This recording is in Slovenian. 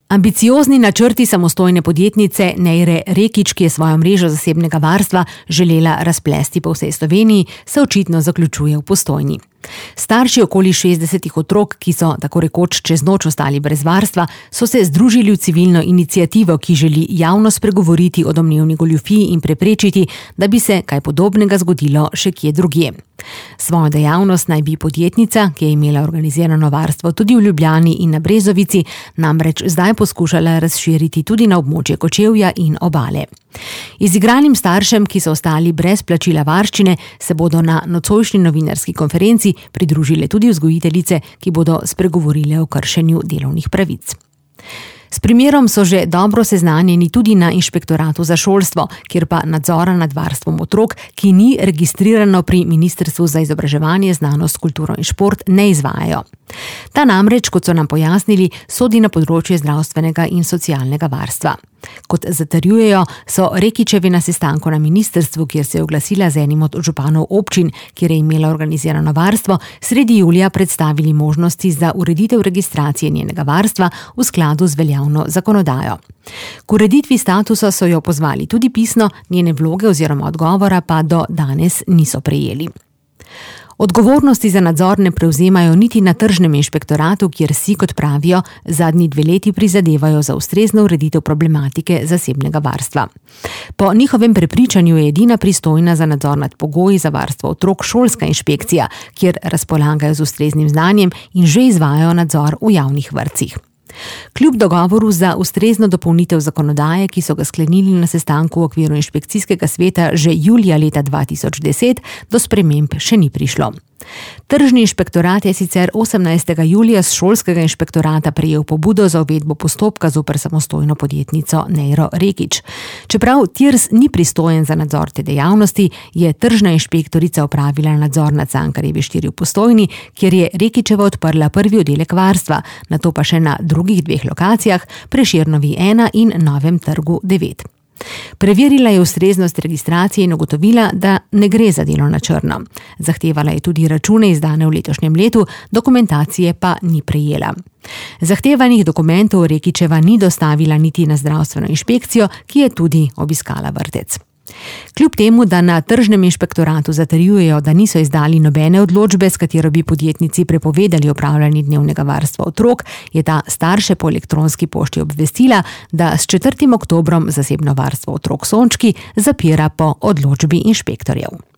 Ambiciozni načrti samostojne podjetnice Neire Rekić, ki je svojo mrežo zasebnega varstva želela razplesti po vsej Sloveniji, se očitno zaključuje v Postojni. Starši okoli 60 otrok, ki so tako rekoč čez noč ostali brez varstva, so se združili v civilno iniciativo, ki želi javno spregovoriti o domnevni goljufiji in preprečiti, da bi se kaj podobnega zgodilo še kje drugje. Svojo dejavnost naj bi podjetnica, ki je imela organizirano varstvo tudi v Ljubljani in na Brezovici, namreč zdaj poskušala razširiti tudi na območje Kočevja in Obale. Izigranim staršem, ki so ostali brez plačila varščine, se bodo na nocojšnji novinarski konferenci pridružile tudi vzgojiteljice, ki bodo spregovorile o kršenju delovnih pravic. S primerom so že dobro seznanjeni tudi na Inšpektoratu za šolstvo, kjer pa nadzora nad varstvom otrok, ki ni registrirano pri Ministrstvu za izobraževanje, znanost, kulturo in šport, ne izvajajo. Ta namreč, kot so nam pojasnili, sodi na področje zdravstvenega in socialnega varstva. Kot zatrjujejo, so Rekićevi na sestanku na ministrstvu, kjer se je oglasila z enim od županov občin, kjer je imela organizirano varstvo, sredi julija predstavili možnosti za ureditev registracije njenega varstva v skladu z veljavno zakonodajo. K ureditvi statusa so jo pozvali tudi pisno, njene vloge oziroma odgovora pa do danes niso prejeli. Odgovornosti za nadzor ne prevzemajo niti na tržnem inšpektoratu, kjer si, kot pravijo, zadnji 2 leti prizadevajo za ustrezno ureditev problematike zasebnega varstva. Po njihovem prepričanju je edina pristojna za nadzor nad pogoji za varstvo otrok šolska inšpekcija, kjer razpolagajo z ustreznim znanjem in že izvajajo nadzor v javnih vrtcih. Kljub dogovoru za ustrezno dopolnitev zakonodaje, ki so ga sklenili na sestanku v okviru inšpekcijskega sveta že julija leta 2010, do sprememb še ni prišlo. Tržni inšpektorat je sicer 18. julija z šolskega inšpektorata prejel pobudo za uvedbo postopka zoper samostojno podjetnico Neiro Rekić. Čeprav TIRS ni pristojen za nadzor te dejavnosti, je tržna inšpektorica opravila nadzor nad Cankarjevi 4 v Postojni, kjer je Rekićeva odprla prvi oddelek varstva, nato pa še na drugih 2 lokacijah, Prešernovi 1 in Novem trgu 9. Preverila je ustreznost registracije in ugotovila, da ne gre za delo na črno. Zahtevala je tudi račune izdane v letošnjem letu, dokumentacije pa ni prejela. Zahtevanih dokumentov Rekićeva ni dostavila niti na zdravstveno inšpekcijo, ki je tudi obiskala vrtec. Kljub temu, da na tržnem inšpektoratu zatrjujejo, da niso izdali nobene odločbe, s katero bi podjetnici prepovedali opravljanje dnevnega varstva otrok, je ta starše po elektronski pošti obvestila, da s 4. oktobrom zasebno varstvo otrok Sončki zapira po odločbi inšpektorjev.